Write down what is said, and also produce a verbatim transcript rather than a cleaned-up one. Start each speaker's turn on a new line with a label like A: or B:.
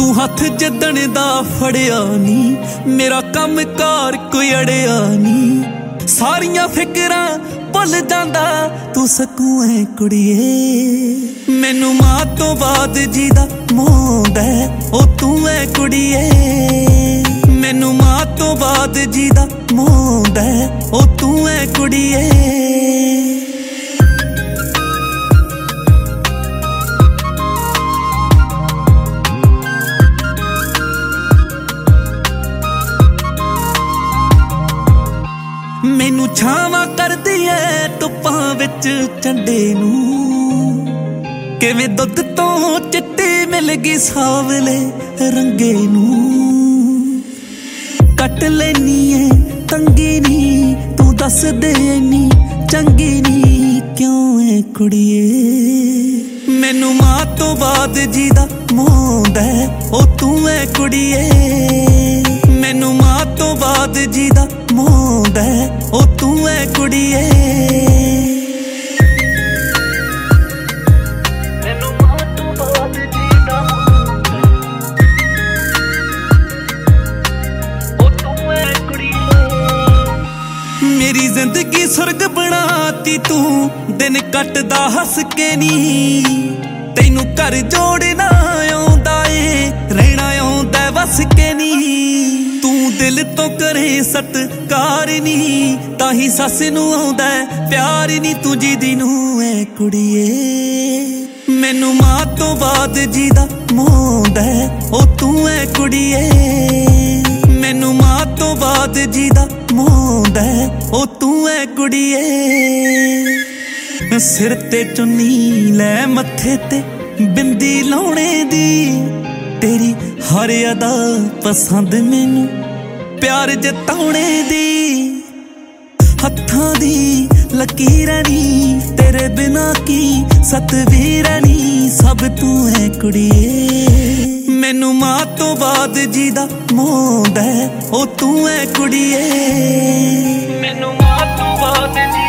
A: ਤੂੰ ਹੱਥ ਜਿੱਦਣ ਦਾ ਫੜਿਆ ਨੀ, ਮੇਰਾ ਕੰਮ ਕਾਰ ਕੋਈ ਅੜਿਆ ਨੀ। ਸਾਰੀਆਂ ਫਿਕਰਾਂ ਭੁੱਲ ਜਾਂਦਾ ਤੂੰ ਸਕੂੰ ਐ ਕੁੜੀਏ। ਮੈਨੂੰ ਮਾਂ ਤੋਂ ਬਾਅਦ ਜਿਹਦਾ ਮੋਹਦਾ ਉਹ ਤੂੰ ਐ ਕੁੜੀਏ। ਮੈਨੂੰ ਮਾਂ ਤੋਂ ਬਾਅਦ ਜਿਹਦਾ ਮੋਹਦਾ ਉਹ ਤੂੰ ਐ ਕੁੜੀਏ। ਮੈਨੂੰ ਛਾਵਾਂ ਕਰਦੀ ਐ ਧੁੱਪਾਂ ਵਿੱਚ ਝੰਡੇ ਨੂੰ, ਕਿਵੇਂ ਦੁੱਧ ਤੋਂ ਚਿੱਟੀ ਮਿਲ ਗਈ ਸਾਵਲੇ ਰੰਗੇ ਨੂੰ। ਕੱਟ ਲੈਨੀ ਐ ਤੰਗੀ ਨੀ ਤੂੰ ਦੱਸ ਦੇ ਨੀ ਚੰਗੀ ਨੀ ਕਿਉਂ ਐ ਕੁੜੀਏ। ਮੈਨੂੰ ਮਾਂ ਤੋਂ ਬਾਅਦ ਜਿਹਦਾ ਮੋਹਦਾ ਉਹ ਤੂੰ ਐ ਕੁੜੀਏ। ਮੈਨੂੰ ਮਾਂ ਤੋਂ ਬਾਅਦ ਜਿਹਦਾ ਮੋਹਦਾ ਉਹ ਤੂੰ ਐ ਕੁੜੀਏ। ਮੈਨੂੰ ਮਾਂ ਤੋਂ ਬਾਅਦ ਜਿਹਦਾ ਮੋਹਦਾ ਉਹ ਤੂੰ ਐ ਕੁੜੀਏ। ਮੇਰੀ ਜ਼ਿੰਦਗੀ ਸੁਰਗ ਬਣਾਤੀ ਤੂੰ ਦਿਨ ਕੱਟਦਾ ਹੱਸ ਕੇ ਨੀ। ਤੈਨੂੰ ਘਰ ਜੋੜਨਾ ਆਉਂਦਾ ਏ ਰਹਿਣਾ ਆਉਂਦਾ ਵਸ ਕੇ ਨੀ। ਤੂੰ ਦਿਲ ਤੋਂ ਕਰੇ ਸਤਿਕਾਰ ਨੀ ਤਾਂ ਹੀ ਸੱਸ ਨੂੰ ਆਉਂਦਾ ਪਿਆਰ ਨੀ। ਤੂੰ ਜਿਹਦੀ ਨੂੰ ਐ ਕੁੜੀਏ। ਮੈਨੂੰ ਮਾਂ ਤੋਂ ਬਾਅਦ ਜਿਹਦਾ ਮੋਹਦਾ ਉਹ ਤੂੰ ਐ ਕੁੜੀਏ। ਮੈਨੂੰ ਮਾਂ ਤੋਂ ਬਾਅਦ ਜਿਹਦਾ ਮੋਹਦਾ ਉਹ ਤੂੰ ਐ ਕੁੜੀਏ। ਸਿਰ ਤੇ ਚੁੰਨੀ ਲੈ ਮੱਥੇ ਤੇ ਬਿੰਦੀ ਲਾਉਣੇ ਦੀ, ਤੇਰੀ ਹਰ ਅਦਾ ਪਸੰਦ ਮੈਨੂੰ ਪਿਆਰ ਜਤਾਉਣੇ ਦੀ। ਹੱਥਾਂ ਦੀ ਲਕੀਰਾਂ ਨੀ ਤੇਰੇ ਬਿਨਾ ਕੀ ਸਤਵੀਰਾਂ ਨੀ ਸਭ ਤੂੰ ਐ ਕੁੜੀਏ। ਮੈਨੂੰ ਮਾਂ ਤੋਂ ਬਾਅਦ ਜਿਹਦਾ ਮੋਹਦਾ ਉਹ ਤੂੰ ਐ ਕੁੜੀਏ। ਮੈਨੂੰ ਮਾਂ ਤੋਂ ਬਾਅਦ